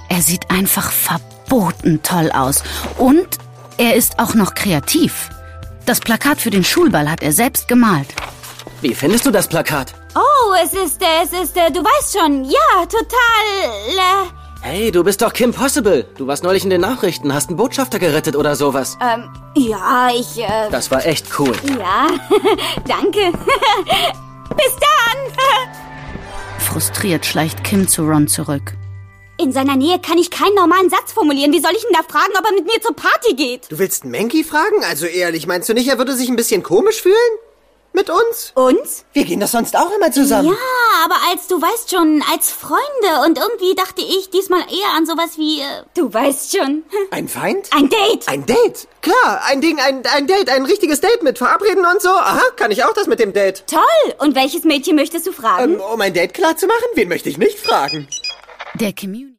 Er sieht einfach verboten toll aus. Und er ist auch noch kreativ. Das Plakat für den Schulball hat er selbst gemalt. Wie findest du das Plakat? Oh, es ist, du weißt schon, ja, total, Hey, du bist doch Kim Possible. Du warst neulich in den Nachrichten, hast einen Botschafter gerettet oder sowas. ja, Das war echt cool. ja, danke. Bis dann. Frustriert schleicht Kim zu Ron zurück. In seiner Nähe kann ich keinen normalen Satz formulieren. Wie soll ich ihn da fragen, ob er mit mir zur Party geht? Du willst Mankey fragen? Also ehrlich, meinst du nicht, er würde sich ein bisschen komisch fühlen? Mit uns? Uns? Wir gehen doch sonst auch immer zusammen. Ja, aber du weißt schon, als Freunde. Und irgendwie dachte ich diesmal eher an sowas wie, du weißt schon. Ein Feind? Ein Date. Ein Date? Klar, ein Date, ein richtiges Date mit Verabreden und so. Aha, kann ich auch das mit dem Date. Toll. Und welches Mädchen möchtest du fragen? Um ein Date klar zu machen, wen möchte ich nicht fragen? Der Community